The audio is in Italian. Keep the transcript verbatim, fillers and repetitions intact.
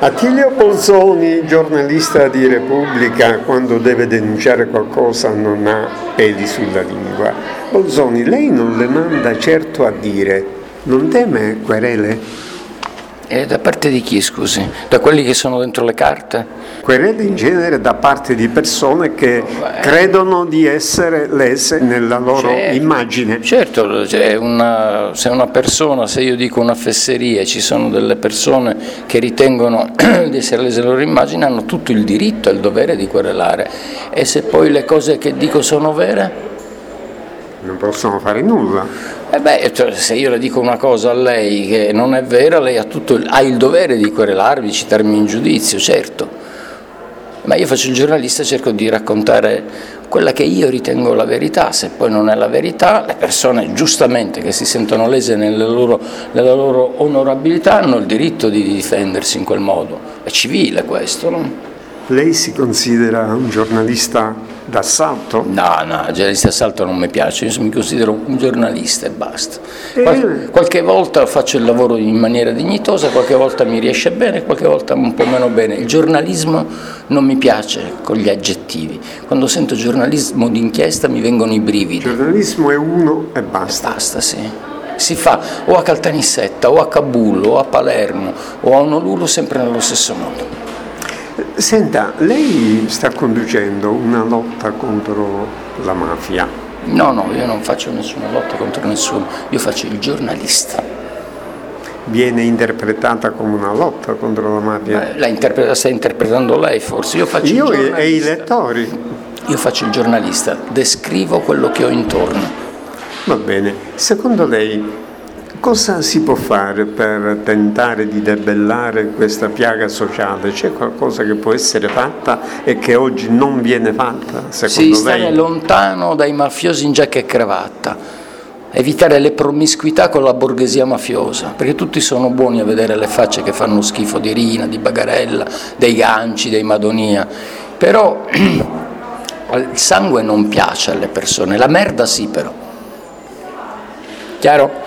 Attilio Bolzoni, giornalista di Repubblica, quando deve denunciare qualcosa non ha peli sulla lingua. Bolzoni, lei non le manda certo a dire, non teme querele? E da parte di chi, scusi? Da quelli che sono dentro le carte? Querele in genere da parte di persone che Beh. credono di essere lese nella loro certo, immagine. Certo, cioè una, se una persona, se io dico una fesseria, ci sono delle persone che ritengono di essere lese la loro immagine, hanno tutto il diritto e il dovere di querelare. E se poi le cose che dico sono vere? Non possono fare nulla. Eh beh, cioè, se io le dico una cosa a lei che non è vera, lei ha, tutto, ha il dovere di querelarmi, di citarmi in giudizio, certo. Ma io faccio il giornalista, cerco di raccontare quella che io ritengo la verità. Se poi non è la verità, le persone giustamente che si sentono lese nelle loro, nella loro onorabilità hanno il diritto di difendersi in quel modo. È civile questo, no? Lei si considera un giornalista d'assalto? No, no, il giornalista d'assalto non mi piace, io mi considero un giornalista e basta. Qual- qualche volta faccio il lavoro in maniera dignitosa, qualche volta mi riesce bene, qualche volta un po' meno bene. Il giornalismo non mi piace con gli aggettivi. Quando sento giornalismo d'inchiesta mi vengono i brividi. Il giornalismo è uno e basta. E basta, sì. Si fa o a Caltanissetta, o a Kabul, o a Palermo, o a Honolulu, sempre nello stesso modo. Senta, lei sta conducendo una lotta contro la mafia? No, no, io non faccio nessuna lotta contro nessuno, io faccio il giornalista. Viene interpretata come una lotta contro la mafia? Beh, la interpreta, sta interpretando lei forse, io faccio io il giornalista. e i lettori? Io faccio il giornalista, descrivo quello che ho intorno. Va bene, secondo lei cosa si può fare per tentare di debellare questa piaga sociale? C'è qualcosa che può essere fatta e che oggi non viene fatta, secondo sì, stare lei? lontano dai mafiosi in giacca e cravatta, evitare le promiscuità con la borghesia mafiosa, perché tutti sono buoni a vedere le facce che fanno schifo di Rina, di Bagarella, dei Ganci, dei Madonia, però il sangue non piace alle persone, la merda sì però. Chiaro?